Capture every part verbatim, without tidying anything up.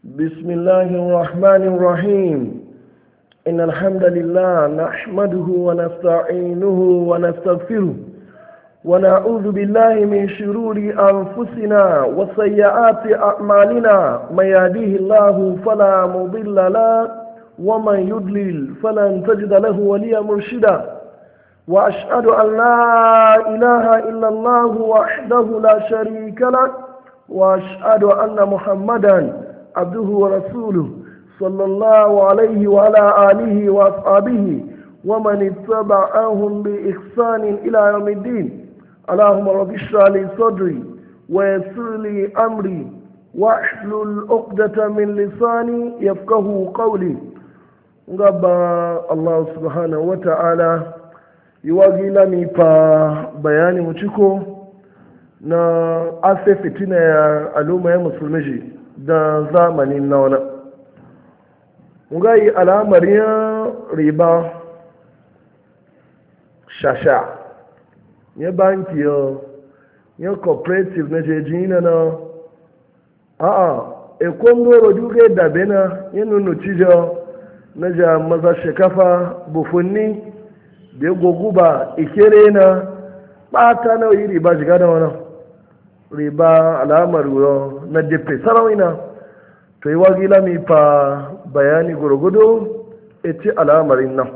بسم الله الرحمن الرحيم إن الحمد لله نحمده ونستعينه ونستغفره ونعوذ بالله من شرور أنفسنا وسيئات أعمالنا من يهديه الله فلا مضل له ومن يضلل فلن تجد له وليا مرشدا وأشهد أن لا إله إلا الله وحده لا شريك له وأشهد أن محمدا عبده ورسوله صلى الله عليه وعلى آله وأصحابه ومن اتبعهم بإحسان إلى يوم الدين. اللهم رب اشرح لي صدري ويسر لي أمري واحلل عقدة من لساني يفقه قولي. ngaba Allah subhanahu wa ta'ala yiwagi lami fa bayani mu ciko na ase fitina ya al'umma ya musulmi da zamanin na wani ngai al'amarin riba shasha ya banki yo ya cooperative na jejina na a'a e kondoro duge dabena ya nunu cijo na ja maza shekafa bufunni da ya goguba ikere na ɓata na yi riba shiga da wani riba alamar yau na jefe sarauna to yi wagila mi fa bayani gurgudu eti alamarin nan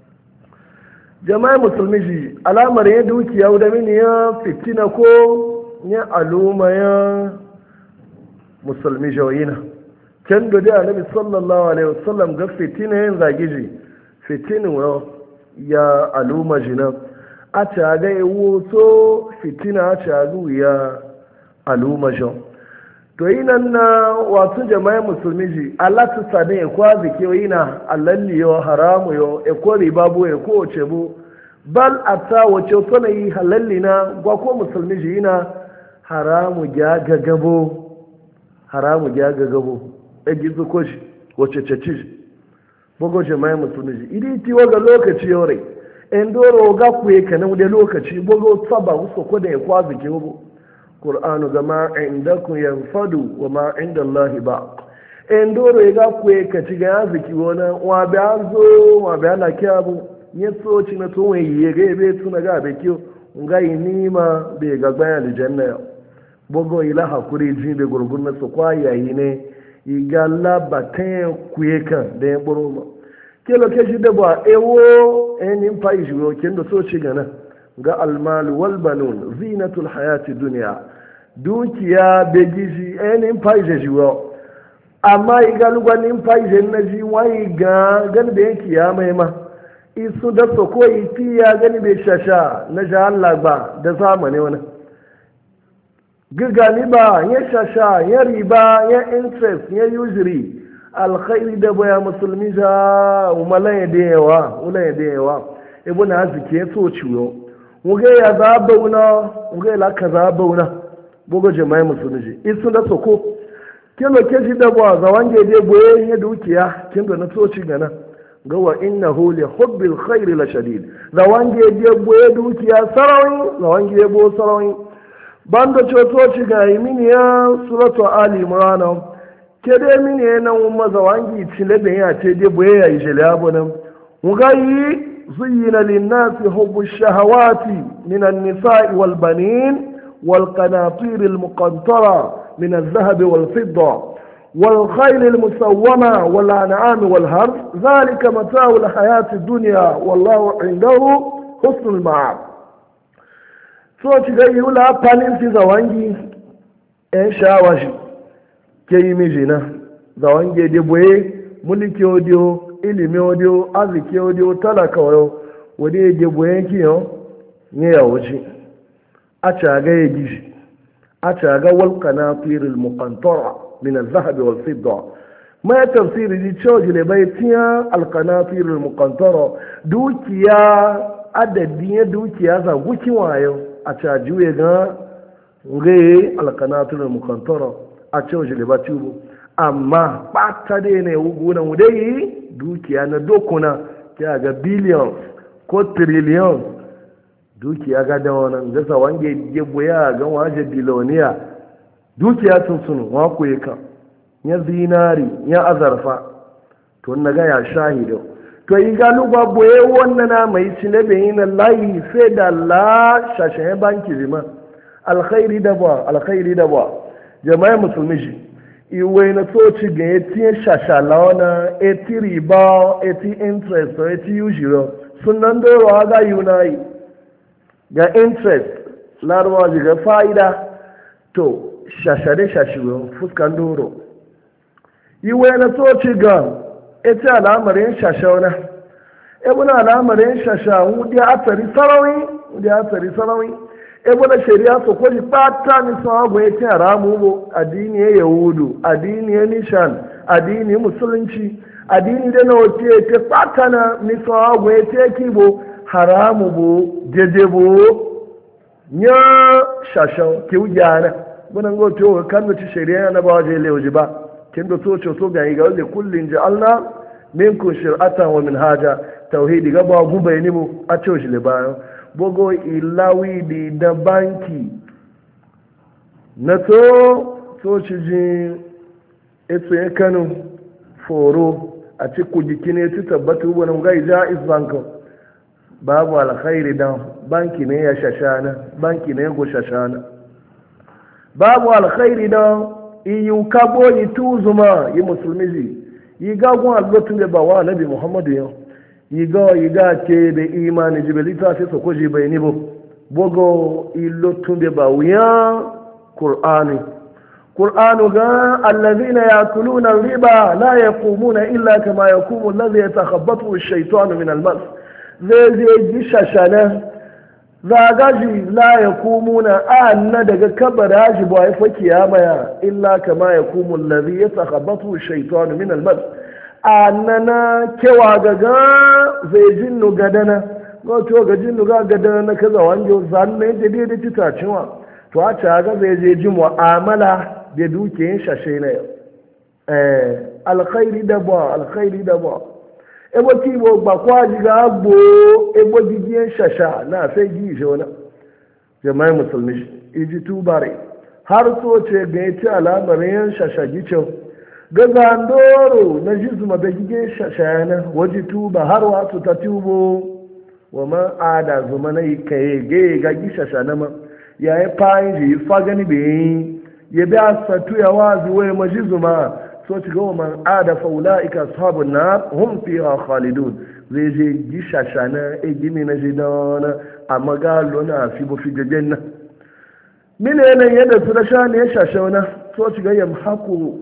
jama'a musulmi shi alamarin ya dukiya da mini ya fitina ko ya aluma ya musulmi shawina can da dai annabi sallallahu alaihi wasallam ga fitina yin zagiji fitina ya aluma jina a caga ewu so fitina a cagu ya aluma jan to yi nan na wasu jama'a musulmi ji Allah ta sade ya kwazi ke yi na alalli yau haramu yau ya kori babu ya kowace bu bal a ta wace suna yi halalli na gwako musulmi ji na haramu ya gagabo haramu ya gagabo ya gizo ko shi wace cece shi bugo jama'a musulmi ji idi ti waga lokaci yau rai en doro ga kuye kanan da lokaci bugo tsaba musu ko da ya kwazi ke bu Qur'anu ga ma indakum yanfadu wa ma inda Allah ba en doro ya ga kuye ka ci ga yaziki wona wa ba zo wa ba la kyabu nye so ci na to wai ye ga be tuna ga be kiyo ngai nima be ga bayan aljanna bogo ila hakuri ji be gurgun na so kwa yayi ne igalla baten kuye kan da ya buruma kelo ke shi da ba ewo enin fa ijo kendo so ci gana ga almal wal banun zinatul hayati dunya dukiya be gishi enin fa ijo jiwo amma igalugwa nin fa ijo na ji wai ga gan da yake ya mai ma isu da so ko ifiya gani be shasha na ja Allah ba da zamane wannan gigani ba ya shasha ya riba ya interest ya usury alkhairi da baya musulmi ja umalaye da yawa ulaye da yawa ibn aziki ya so ciwo muge ya zaba una muge la ka zaba una bogo jama'a musulmi isu da soko kilo keji da ba za wange de boye ya dukiya kin da na so ci gana ga wa innahu li hubbil khair la shadid za wange de boye dukiya sarawi za wange de bo sarawi bando coto ci ga mini ya suratu ali imran kede mini na umma za wangi cile da ya ce de boye ya jele abona mugayi زين للناس حب الشهوات من النساء والبنين والقناطير المقنطرة من الذهب والفضة والخيل المسومة والأنعام والحرث ذلك متاع الحياة الدنيا والله عنده حسن المعاد soci ga yi wula panin fi zawangi ‘yan shawashi ke yi mijina zawangi da boye mulki odiyo ilimi odiyo arziki odiyo talaka wayo wadda ya je boyen kiyon ya yawoci a caga ya gishi a caga walƙana firil mukantora min zahabi wal fidda mai tafsiri ji cewa jile bai tiya alƙana firil mukantora dukiya adadin ya dukiya za guki wayo a cajuwe ga ngaye alƙana mukantora a cewa jile ba tubu amma ɓata dai ne wugunan wudayi dukiya na dokuna ta ga billions ko trillions dukiya ga da wannan gasa wange gebo ya ga waje biloniya dukiya sun sunu wa ku yi kan ya zinari ya azarfa to na ga ya shahido to yi galu babu ya wannan na mai cile da yi na layi sai da la shashen banki zima alkhairi da ba alkhairi da ba jama'a musulmi shi iwe na toci ga ya tiye shashala wana eti riba eti interest eti ushiro sunan doro aga yunayi ga interest larabawa ga fa'ida to shashare shashiro fuskan doro iwe na toci ga eti al'amarin shashauna ebe na al'amarin shasha wudi atari sarawi wudi atari sarawi ebe na shari'a su kwaji fata ni sun hagu ya ce haramu bu addini ya yahudu addini ya nishan addini musulunci addini da na wace ta fata na ni sun hagu ya ce kibo haramu bu jeje bu ya shashan ki wujana bunan go to kan da ci shari'a na ba waje lewaji ba kin da so so ga yi ga wanda kullun ja'alna minkum shir'atan wa minhaja tauhidi ga ba gu bayani mu a ce shi le bayan bogo ilawi di da banki na to so ci ji eto ya kanu foro a ci ku jikine ti tabbatu wani ga jaiz bank babu alkhairi dan banki ne ya shashana banki ne go shashana babu alkhairi dan iyu kabo yi tuzuma yi musulmi ji yi gagun albatun da ba wa nabi muhammadu yau yi ga yi ga ke da imani jibelita sai su koji bai ni bo bogo ilotun da ba wuya qur'ani qur'anu ga allazina yakuluna riba la yaqumuna illa kama yaqumu alladhi yatakhabbathu ash-shaytanu min al-mas zai zai ji shashana zagaji la ya kumuna na daga kabara shi ba ya fa kiyama ya illa kama ya kumu allazi ya takhabbatu shaytanu min almas annana kewa gaga zai jinnu gadana go to ga jinnu ga gadana na kaza wanjo zanne da dai da titacewa to a ta ga zai je ji mu'amala da dukiyin shashe na eh alkhairi da ba alkhairi da ba ebo kibo gba kwaji ga agbo ebo gigiyen shasha na sai gi shi wani jama'i musulmi iji tubare har so ce ga ya ci alamarin yan shasha gicin ga zandoro na ji zuma da gigiyen shasha yana waje tuba har wasu ta tubo wa man ada zuma na yi kaye ga ga gi shasha na ma ya yi fayin ji fa gani bai ya bi asatu ya wazi wai ma ji zuma so ci gawa man ada faula'ika sabon na hun fiha khalidun zai je gisha shana e gini na ji dana a magalo na fi bu fi gajen na mine yanayin yadda su da sha ne ya shashe wana so ci ga yamhaku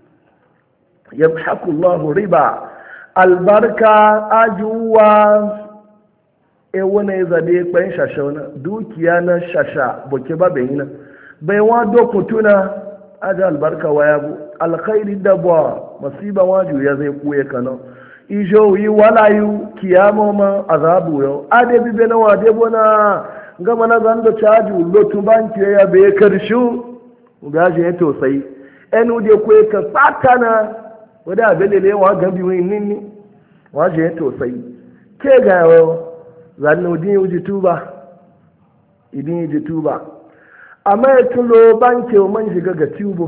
yamhaku allahu riba albarka ajuwa e wani zabe kwan shashe wana dukiya na shasha boke ba bai na bai wa dokutuna aja albarka waya bu alkhairi da ba masiba waju ya zai kuye kana ijo yi walayu kiyama ma azabu yo ade bibe na wade bona ngama na zando chaju lotu banki ya be karshu gaje to sai enu de kuye ka satana wada abelele wa gabi win ninni waje to sai ke ga zanno din uji tuba idin uji tuba amma ya tulo banki o man shiga ga tubo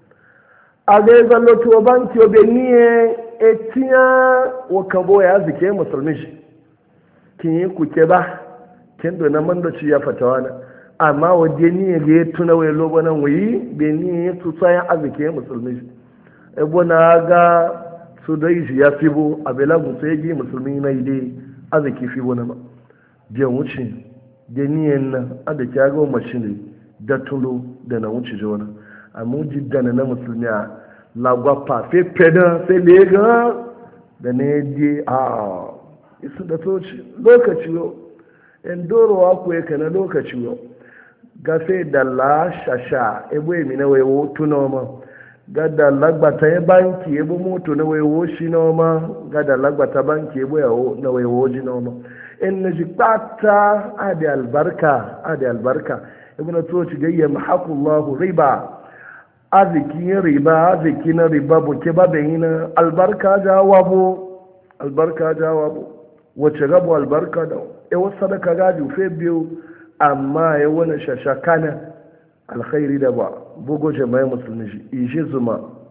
a ga ya zallo tuwo banki o be niye etiya wa kabo ya zike musulmi shi kin yi kuke ba kin do na mando ci ya fatawa na amma wa de niye ga ya tuna wai lobo nan wi be niye su tsayan azike musulmi shi e bona ga su dai shi ya fibo abela mu sai gi musulmi na ide azike fibo na ma biyan wuce de niyen na adake ga mashin da tulo da na wuce jona amma jiddana na musulmi a lagwapa fe peda fe lega da ne di a isu da toci lokaci yo en dorowa ku yake na lokaci yo gafe da la shasha ebo emi na wewo tuno ma ga da lagbata ya banki ebo moto na wewo shi na ma ga da lagbata banki ebo yawo na wewo ji na ma en na ji pata adi albarka adi albarka ibn toci ga yamhaqu Allahu riba azikin riba aziki na riba buke babe na albarka jawabo albarka jawabo wace gabo albarka da e wasu sadaka gaji fe biyu amma ya wani shashakana alkhairi da ba bugo jama'i musulmi shi ishe zuma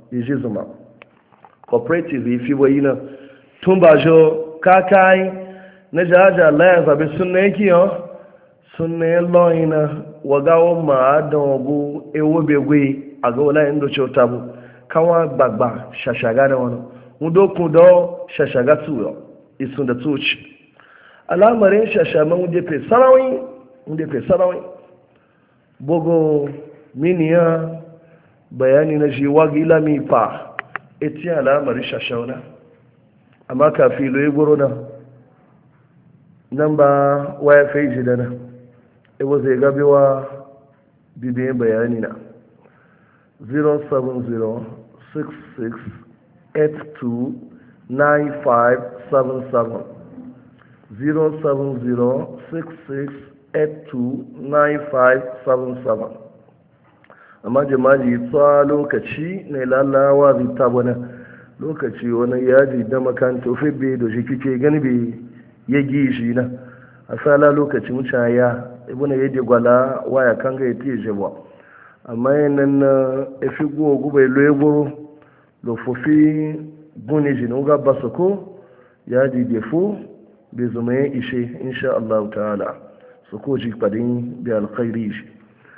iji zuma cooperative yi fi bayi na tun ba jo kakai na jaja Allah ya zabi sunna yake yau sunna ya loyi na wagawo ma da wagu ewo begwe a ga wala yin doce ta bu kawa gbagba shashaga da wani mudokun da shashaga tuyo isun da tuci alamarin shashaman wuje fe sarawin wuje fe sarawin bogo miniya bayani na shi wagi lami fa eti alamarin shashauna amma kafi lo yi goro na nan ba waya fai ji da na ibo zai gabewa bibiyin bayani na zero seven zero six six eight two nine five seven seven zero seven zero six six eight two nine five seven seven amma jama'i tsawa lokaci ne lalawa zita wani lokaci wani yaji da makanta ofe da shi kike gani bai ya gi shi na a sala lokaci wuce ya ibuna ya je gwala waya kan ga ya tiye jewa amma yanan na efi gogu bai lo egboro lo fofi guni ji nuga basu ko ya ji defo bai zama ya ishe insha Allah ta'ala su ko ji kwadin bi alkhairi shi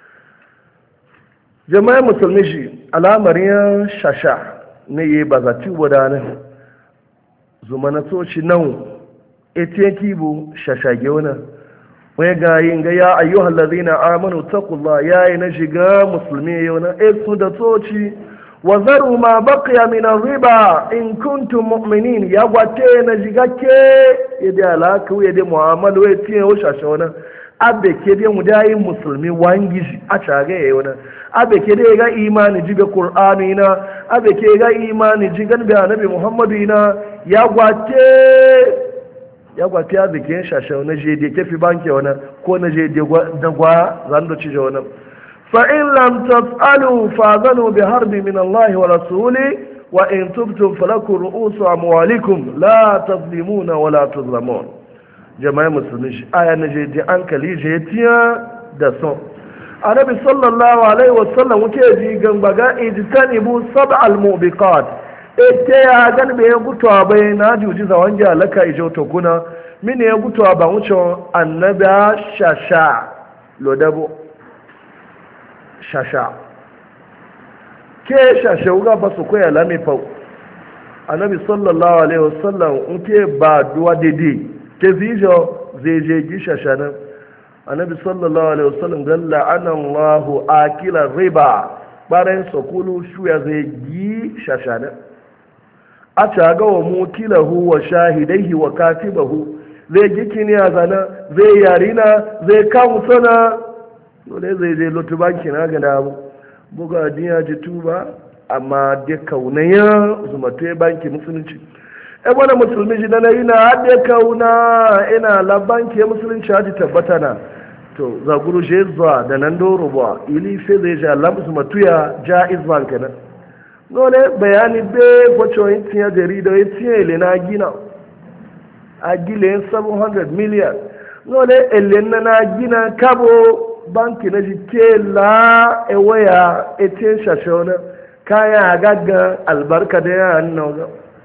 jama'a musulmi shi al'amarin shasha ne yi ba za ci wadanin zuma na soci nan etiyan kibo shashage wani wani gayin ga ya ayyuhal ladina amanu taqullah yayi na shiga musulmi yau na esu da soci wa zaru ma baqiya min riba in kuntum mu'minin ya gwate na shiga ke yadda alaka yadda mu'amalu ya tiye wa shashe wani abe ke dai mu dai musulmi wangi shi a caga yayi wani abe ke dai ga imani jibe qur'ani na abe ke ga imani jigan bi annabi muhammadu ina ya gwate ya gwate ya bike shashe na je dai kefi banke wani ko na je dai dagwa zando ci je wani fa in lam taf'alu fa'zanu bi harbi min Allah wa rasuli wa in tubtum falakum ru'usu amwalikum la tazlimuna wa la tuzlamun jama'a musulmi shi aya na je ji an kali je tiya da son annabi sallallahu alaihi wasallam wuke ji gambaga ijtanibu sab'al mubiqat ete ya gan be gutwa bai na juji za wanje alaka ijo to kuna mini ya gutwa ba wucho annabi shasha lodabo shasha ke shasha uga basu ko ya lami fa annabi sallallahu alaihi wasallam uke ba duwa dede ke zijo zai je gisha shanan annabi sallallahu alaihi wasallam gan la'ana Allahu akila riba bayan sokulu shuya zai gi shashanan a caga wa mukilahu wa shahidaihi wa katibahu zai gi kiniya zana zai yarina zai kawo sana dole zai je lotu banki na ga damu buga diya ji tuba amma da kaunaya zumatu banki musulunci e wani musulmi ji dana yi na haɗe kauna ina labanki ya musulunci haji tabbata na to zaguru je zuwa da nan doro ba ili sai zai ja lamsu matuya ja izban kenan dole bayani be kwacho yin tiya jarida yin tiya ile na gina a gile yin seven hundred million dole ile na na gina kabo banki na ji ke la ewaya etin shashona kaya gaggan albarka da ya hannu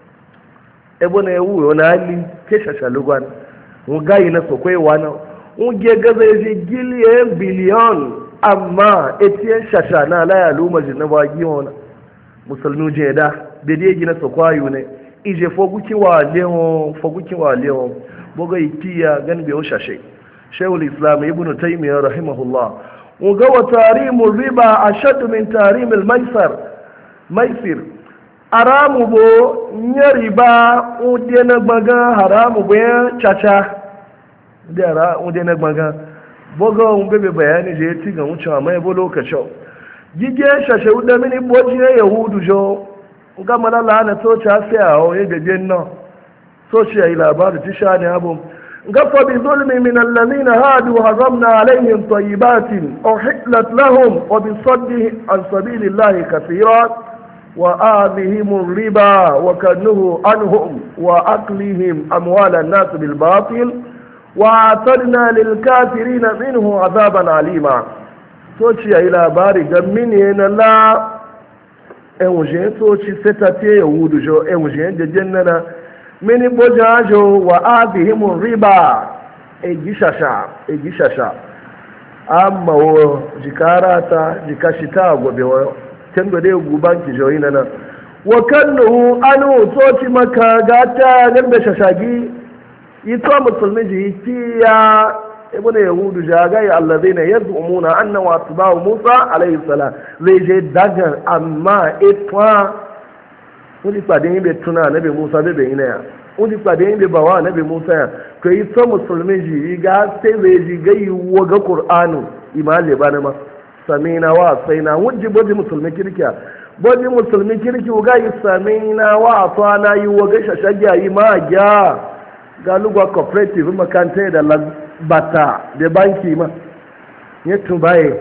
ebe na ewu wani hali ke shashalugwan mu gayi na sokwai wani unge gaza ya je giliyan biliyon amma etiyan shasha na alaya luma ji na bagi wani musulmi je da da dai gina sokwayo ne ije fogukin wa leon fogukin wa leon boga itiya gan biyo shashe shaykhul islam ibn taymiyyah rahimahullah uga wa tarimur riba ashad min tarimil maisar maisir haramu bo nye riba ude na gbaga haramu bo ya caca ude na gbaga boga un bebe bayani je ti ga wuce amma yabo lokacin gige shashe ude mini boji ya yahudu jo ga malala na to ta fiya o ya gaje no so shi ya labaru ti sha ne abu ga fa bi zulmi min alladhina hadu haramna alaihim tayyibatin uhillat lahum wa bi saddi an sabilillahi kathiran وآذهم الربا وكنه عنهم وأكلهم أموال الناس بالباطل وأعتدنا للكافرين منه عذابا عليما توشي إلى باري جميني إن الله enwuje soci setati yahudu jo enwuje jejen nana mini bojajo wa adihim riba e gishasha e gishasha amma wo jikarata jikashita gobe wa kendo dai guban ki jo nana wa kannu anu soci maka gata gambe shashagi ito musulmi ji tiya ibn yahudu jagai allazina yazumuna anna wa atba'u musa alayhi salam zai je daga amma itwa wani pàdé yin be tuna nabi musa be be ina ya wani pàdé yin be bawa nabi musa ya to ito musulmi ji ga sai zai ji gai wa ga qur'anu imale bana ma samina wa saina wujji boji musulmi kirkiya boji musulmi kirki ga yi samina wa atana yi wa ga shashagya yi ma ga galugwa cooperative makanta da bata da banki ma ya tubaye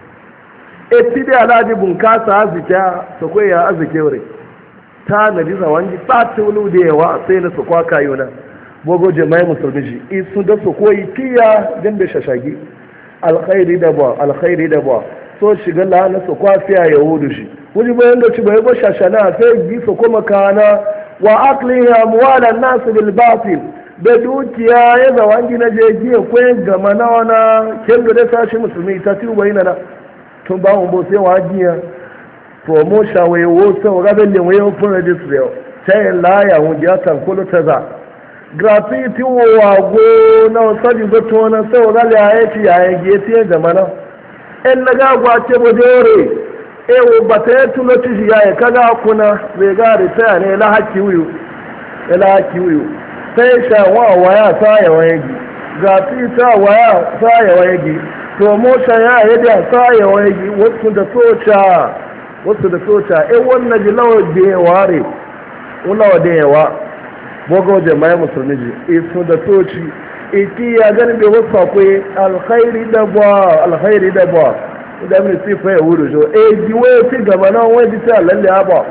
eti da alhaji bunkasa azika su kwaya azike wuri ta na diza wangi ɓata wani da yawa sai na su kwaka yuna bogo jama'i musulmi ji isu da su koyi tiya don da shashagi alkhairi da ba alkhairi da ba so shiga lana su kwafiya yahudu shi wani bayan da ci bai ba shashana sai gi su kuma kana wa akliha muwalan nasu bil batil da dukiya ya zawangi na jeji ya kwaye gama na wana kendo da sashi musulmi ta tiyu bai na tun ba mu bo sai wa jiya promotion wai wo sai ga belle wai open register yau sai la ya hu ya tan kulu ta za gratuity wo wa go na sadi go to na sai ga ya yi ya yi ti gama na en na ga gwa ce bo dore e wo bata tulo ti ya kaga kuna zai ga ritaya ne la hakki wiyu la hakki wiyu sai sha wa waya ta yawa yagi zafi ta waya ta yawa yagi promotion ya yi da ta yawa yagi wasu da soca wasu da soca e wannan ji lawa da yawa re lawa da yawa bogo jama'a musulmi ji isu da soci iki ya gani bai wasu akwai alkhairi da ba alkhairi da ba da mai sifa ya wuri jo e ji waya fi gaba nan wani ta lalle ba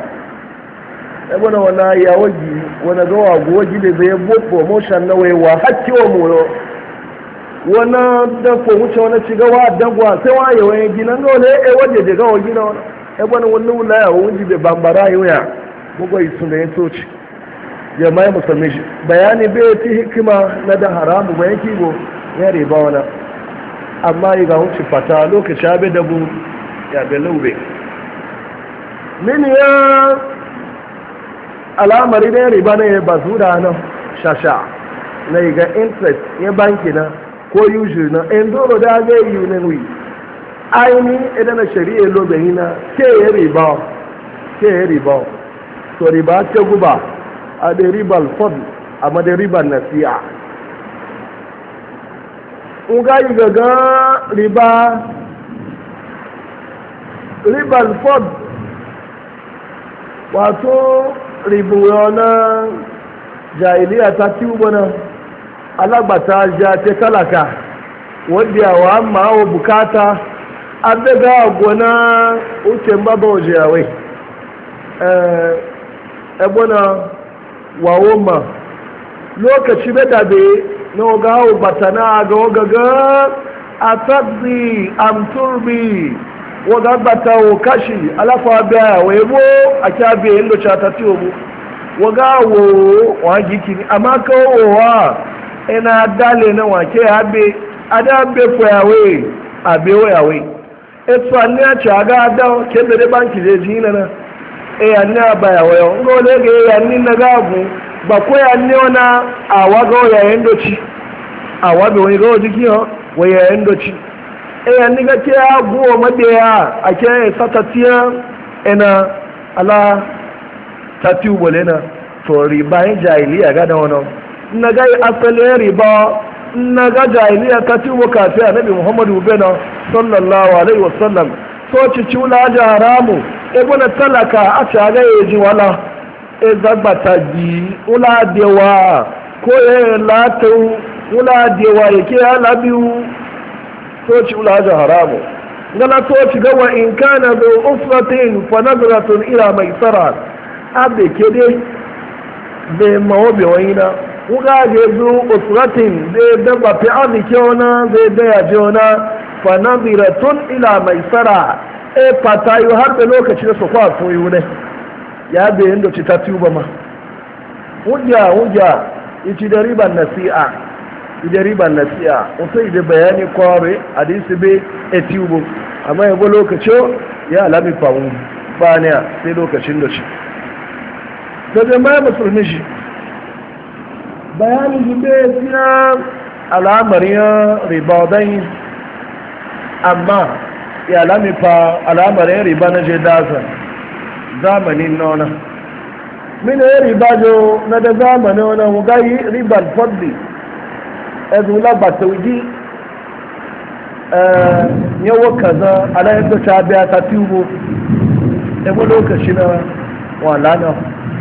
ebe na wana ya waji wana gawa waji da zai bo promotion na waiwa hakki wa mu wana da ko wuce wana ci gawa dagwa sai wa ya wani gina ga wani e waje da gawa gina wana ebe na wannan wula ya waji da bambara ya bugo yi sun da yin soci jama'a musulmi bayani bai ti hikima na da haramu bayan kigo ya riba wana amma yi ga wuce fata lokaci abe da bu ya belube min ya al'amari ne riba ne ba su da nan shasha na ga interest ya banki na ko usually na in doro da ga yi ne wi aini idan na shari'a lobe na ke ya riba ke ya riba to riba ta guba a da ribal fadl amma da ribal nasi'a in ga yi gaga riba ribal fadl wato ribuwa na jahiliya ta tuba na alagbata ja ta talaka wadda wa ma'awa bukata an daga gona uken baba waje yawai ebona wawo ma lokaci bada be na gawo batana ga wagaga a tabbi amturbi waga bata wo kashi alafa biya wa yabo a kyabe yin doce ta tiyo bu waga wo wa giki ni amma kawo wa ina dale na wake habe ada be fo yawe abe wo yawe etu anni a ci aga ada kende de banki je jina na e anni aba yawe yo ngo le ge anni na gagu ba ko anni ona awaga ya yin doci awabe wo go jiki ho wo ya yin doci eya niga ke ya guwa madeya a ke satatiya ina ala tati ubole na to riba yin jahiliya ga da wani na ga asalin riba na ga jahiliya tati ubo kafi a nabi muhammadu bena sallallahu alaihi wasallam so ci cula ja haramu ebe na talaka a ci aga ya ji wala e zagbata ji ula dewa ko ya latu ula dewa ya ke ya labiyu toci ulaja haramu gana toci gawa in kana da usratin fa nazratun ila maisara abe kede be mawobe wayina uga ge zu usratin de dabba fi ardi kyona zai daya jona fa nazratun ila maisara e fatayu har da lokaci da su kwa soyu ne ya bayan da ci ta tuba ma hujja hujja iti da riban nasi'a ida riban nasi'a wasu ida bayani kware hadisi be e tubu amma yabo lokacin ya alami famu ba ne sai lokacin da shi da jama'a musulmi shi bayanin jube fiya al'amarin ribadai amma ya lamifa al'amarin riba na je daza zamanin nona mini ya riba jo na da zamanin wani wugayi ribar fadli ezu lagbata wuji yawo kaza alayin da ta biya ta tubo ebe lokaci na walana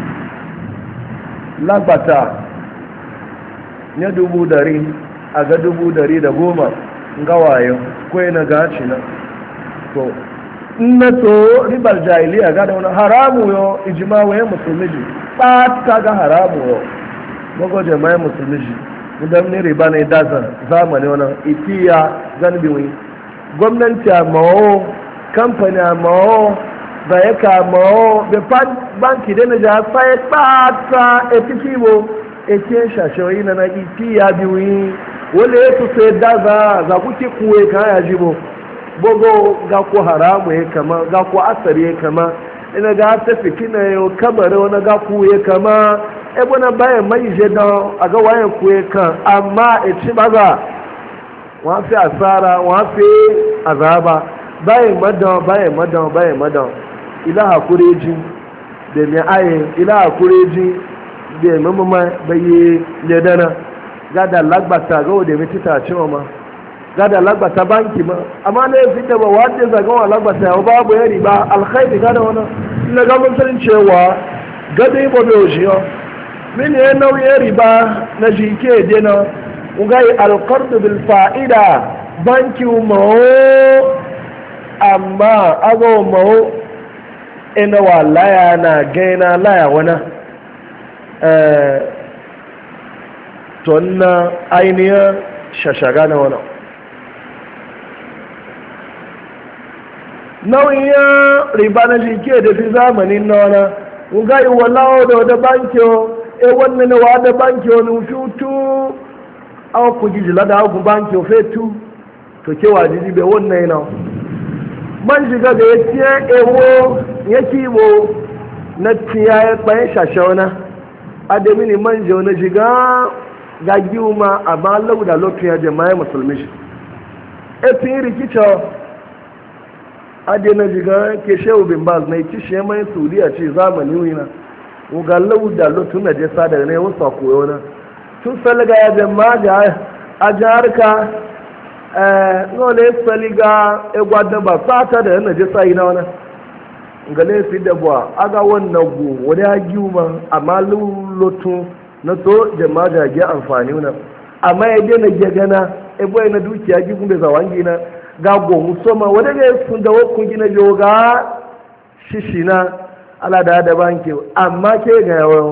lagbata ya dubu dari a ga dubu dari da goma gawayo kwai na gaci na to na to ribar jahiliya ga da wani haramu yo ijima waye musulmi ji ta ga haramu yo gogo jama'a musulmi ji mudan ne riba ne dazan zamani wani ikiya zanbi wi gwamnati a mawo kamfani a mawo bayaka mawo da banki da na ja sai ta etikibo eke shashawi na na ikiya biyu wale ya sai daza za kuke kuwe kaya jibo bogo ga ku haramu ya kama ga ku asari ya kama ina ga ta fitina yau kamar wani ga ku ya kama ebe na bayan mai je don a ga wayan ku ya kan amma a ci maza wa fi asara wa fi azaba bayan madan bayan madan bayan madan ila hakuri ji da mai aye ila hakuri ji da mamama bayi ledana gada lagbata ga wadda mai tita cewa ma gada lagbata banki ma amma na yi fita ba wadda zagawa lagbata yau babu ya riba alkhairi gada wani ina ga mun cewa gada yi bobe oshi yau mini ya nauyin riba na jike dina ugai alkardu bil fa'ida banki mawo amma agawa mawo ina wa laya na gaina laya wana tonna ainihin shashaga na wani nauyin riba na jike da fi zamanin na wani ugai walawo da wada banki e wannan wa da banki wani fitu an ku jijila da hagu banki o fetu to kewa jiji bai wannan yana man shiga da ya tiye ewo ya kibo na tiya ya bayan shashauna adami ne man jau na shiga ga giuma amma lauda lokacin ya jama'a musulmi shi e fin rikica ade na shiga ke shehu bin baz na ci shi mai saudiya ce zamani wina ga lauda lokacin da je sada ne wasu koyo na tun salga ya jama'a ga a jiharka nole saliga egwada ba fata da yana jisa yi na wani ga laifi da buwa aga wannan gu wani ya giuma amma lulotun na so jama'a jage amfani wani amma ya daina gagana ebe na dukiya gigun bai zawon gina ga gomu soma wadda ga sun da wakun gina biyo ga shishina ala da da banki amma ke ga yawon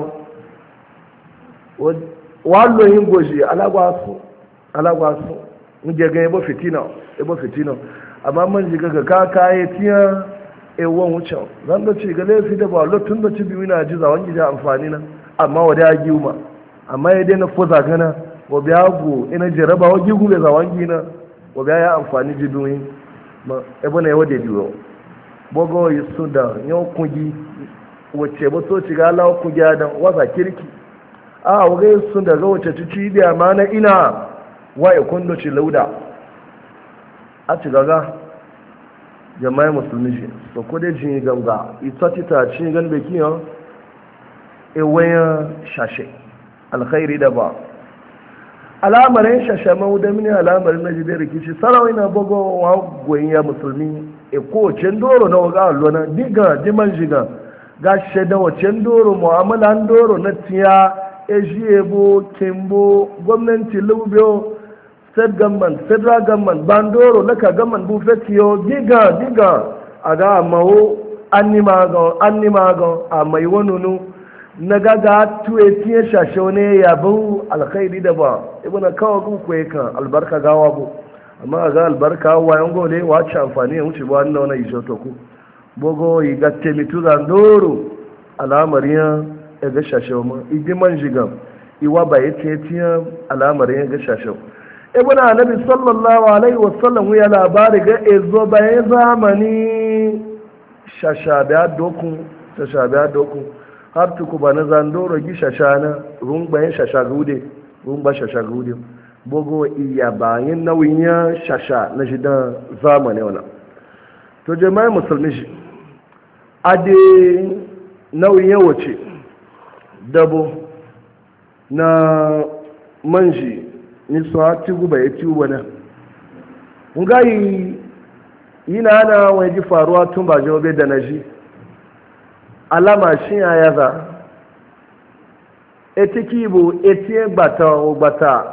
walloyin goji alagwasu alagwasu nje ga ebo fitina ebo fitina amma man jiga ga ka kaye tiya ewon wucin zan da ci ga laifi da ba lotun da ci biyu na ji zawon gida amfani na amma wa da giuma amma ya daina fuza gana wa biya go ina jaraba wa gigu be zawon gina wa biya ya amfani ji duyi ma ebo na yawa da biyo bogo yisu da yau kungi wace ba so ci ga lawa kungi da wasa kirki a wagai sun da ga wace cici da ma na ina waye kundo ci lauda a ci gaga jama'a musulmi shi so ko dai jin ganga ita ci ta ci gan be kiyo e waya shashe alkhairi da ba alamarin shashe mau da mini alamarin na jibe rikici sarawai na bogo wa goyin ya musulmi e ko cin doro na waga allona diga diman jiga ga sheda wacin doro mu'amalan doro na tiya ejiebo kimbo gwamnati lubio state government federal government bandoro laka government bu fetiyo diga diga aga mawo annimago annimago a mai wanunu na gaga tuwe tiye shashe ne ya bu alkhairi da ba ibn kawo ku ku kan albarka gawa bu amma ga albarka wayan gole wace amfani ya wuce ba wannan wani iso to ku bogo yi ga temitu zandoro al'amarin ya ga shashewa ma idi man shiga iwa ba ya tetiya al'amarin ya ga shashewa ibn annabi sallallahu alaihi wasallam ya labari ga ezo bayan zamani shashabiya dokun shashabiya dokun har tuku ba na zandoro gi shashana run bayan shashagude run ba shashagude bogo iya bayan nauyin ya shasha na shidan zamani wannan to jama'i musulmi shi ade nauyin ya wace dabo na manji ni so ati guba ya tuba na ngai ina ana wani ji faruwa tun ba jawabe da naji alama shi ya yaza etiki bu etie gbata o gbata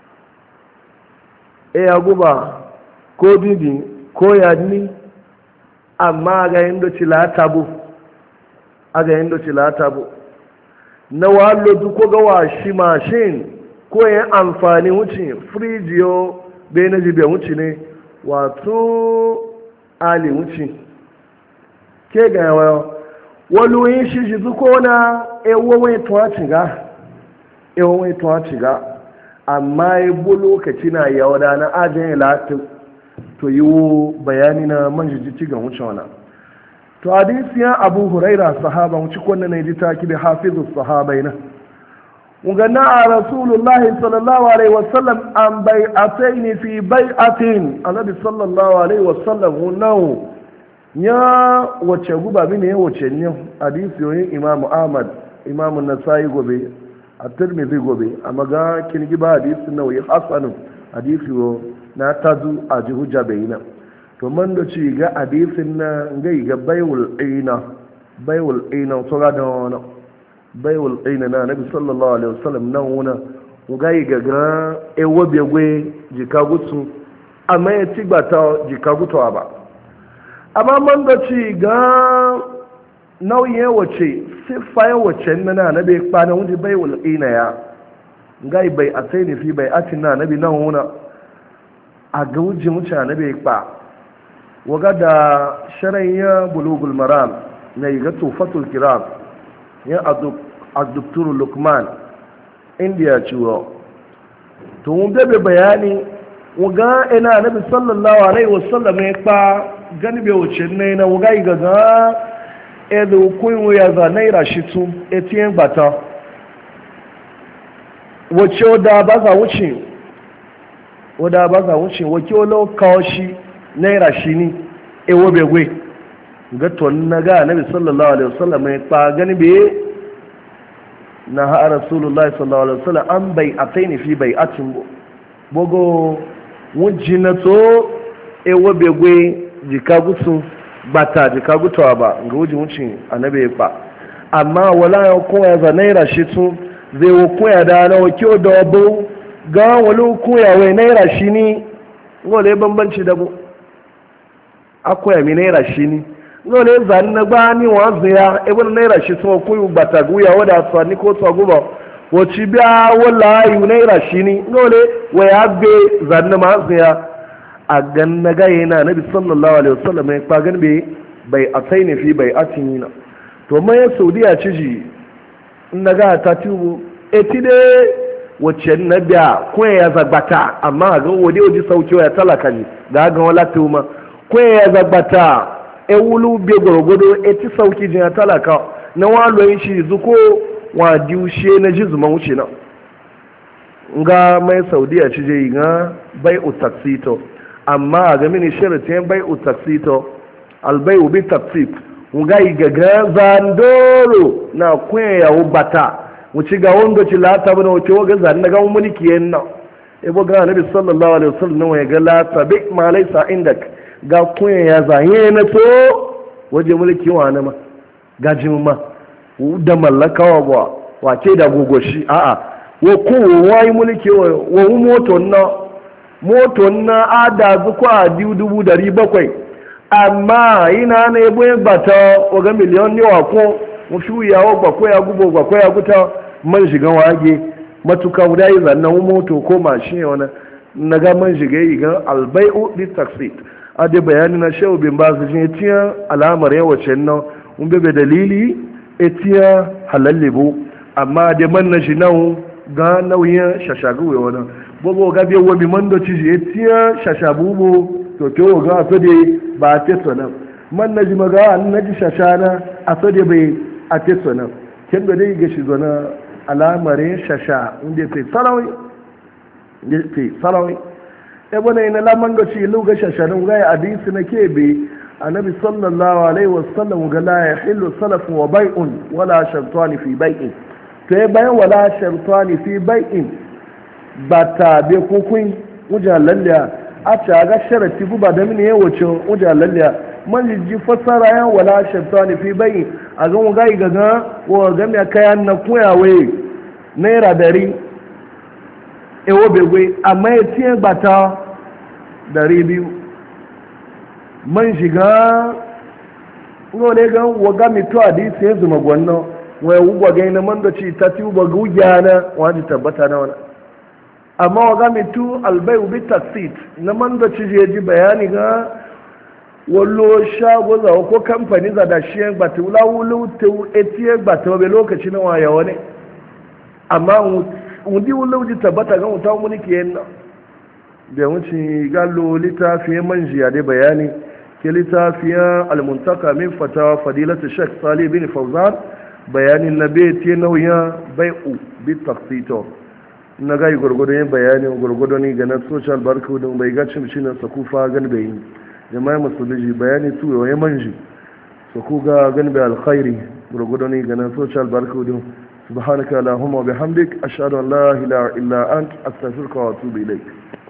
e aguba ko bibi ko yadni amma ga indo cilata bu aga indo cilata bu na wallo duko ga washi mashin ko yin amfani wuce frijiyo bai na jibe wuce ne wato ali wuce ke ga yawa wani yin shi shi zuko na ewowai tuwa ciga ewowai tuwa ciga amma ya bu lokaci na yawa na ajiyar latin to yi wo bayani na manjiji ci ga wuce wana to hadisiyan abu huraira sahaba wuce kwanne na ji taki da hafizu sahabai na ugana a rasulullahi sallallahu alaihi wasallam an bai ataini fi bai atin annabi sallallahu alaihi wasallam hunahu ya wace guba mini ya wace ne hadisiyoyin imamu ahmad imamu nasai gobe a tirmidhi gobe amma ga kin giba hadisi nawayi hasanu hadisiyo na tazu a ji hujja bayina to man da ci ga hadisin na gai ga baiwul aina baiwul aina to ga da wannan baiwul aina na nabi sallallahu alaihi wasallam nan wuna gai ga ga e wobe gwe jika gutsu amma ya ci gbata jika gutawa ba amma man da ci ga nauyin wace sifa ya wace na nabi kwana wuji baiwul aina ya gai bai ataini fi bai atina nabi nan wuna a ga wujin wuce nabi kpa waga da sharayya bulugul maram na yi ga tufatul kiram ya adduktur lukman indiya ciwo to mun bebe bayani waga ina nabi sallallahu alaihi wasallam ya kpa gani bai wuce ne na waga yi gaga edo kun ya za naira shi tun etiyen bata wace da ba za wuce wadda ba za wuce wakilo kawo shi naira shi ni ewo begwe ga ton na ga nabi sallallahu alaihi wasallam mai pa gani be na ha rasulullahi sallallahu alaihi wasallam an bai ataini fi bai atin bogo wujina to ewo begwe jika gutsu bata jika gutawa ba ga wuji wuce annabi pa amma wala ya ko ya za naira shi tun zai wo ko ya da na wakio da wabo ga wani ko ya wai naira shi ni ngole bambanci da bu akwai mi naira shi ni ngole zan na ba ni wa ziya e bon naira shi so ko bata guya wada so ni ko so gubo wo ci biya wala yu naira shi ni ngole wa ya be zan na ma ziya a gan na ga yana nabi sallallahu alaihi wasallam ya pagan be bai ataini fi bai atinina to mai saudiya ciji in naga ta tubu etide wacce na biya ko ya zagbata amma ga wode wode saukewa ya talaka ne ga ga wala tuma ko ya zagbata e wulu be gorogodo e ti sauki jin talaka na walo yin shi zuko wa diushe na jizuma wuce na nga mai saudiya ci je ga bai'u taksito amma ga mini sharatin bai'u taksito al bai'u bi taksib nga igaga zandoro na kwe ya ubata wuci ga wanda ci lata bana wuce wa gaza na ga mulki yanna e bo ga nabi sallallahu alaihi wasallam ya ga lata bi ma laysa indak ga kun ya zaye na to waje mulki wa na ma ga jimma da mallaka wa ba wace da gogoshi a a wo ku wai mulki wa wo moto na moto na ada zu kwa dubu dari bakwai amma ina na ebo gbata oga miliyon ni wa ko mushu ya wa gba ya gubo gba ko ya guta man shiga wage matuka guda yi zannan moto ko mashin wani na ga man shiga yi gan albai'u li taksit ade bayani na shehu bin ba su jin tiya alamar yawace nan un bebe dalili etiya halallibu amma da man na shi nan ga nauyin shashagu ya wani bobo ga biya wani man da ci shi etiya shashabubu to ke wa ga so de ba te so nan man na ji maga an na ji shashana a so de bai a te so nan kin da dai ga shi zona alamar shasha inda kai sarawai inda kai sarawai e bane ina laman da ci lu ga shashanin ga hadisi na kebe annabi sallallahu alaihi wasallam ga la yahillu salafun wa bai'un wala shartani fi bai'in to ya bayan wala shartani fi bai'in bata be kukun wuja lalliya a ta ga sharati guba da mini yawace wuja lalliya man ji fasara yan wala shartani fi bai'in a ga mu gai gaga wa ga me kayan na kuyawe naira dari ewo begwe amma ya tiye bata dari biyu man shiga ngole ga waga mito hadisi yanzu magwanno wai ugwa ga ina man da ci ta ti ugwa guja na wani tabbata na wani amma waga mito albai bi taksit na man da ci je ji bayani ga wallo shago za ko kamfani za da shi ba ta wula wulu ta etiye ba ta be lokaci na waya wani amma undi wulu ji tabbata ga mutan mulki yana da wuce gallo littafin manjiya dai bayani ke littafiyan almuntaka min fatawa fadilatu shek salih bin fauzan bayanin na bai te nauyin bai'u bi taksito na gai gwargwado yin bayani gwargwado ne ga na social barcode bai ga cimci na sakufa gan bai yi jama'a musulunci bayani su yawai manji saku ga gan bai alkhairi gwargwado ne ga na social barcode subhanaka allahumma bihamdik ashhadu an la ilaha illa ant astaghfiruka wa atubu ilaik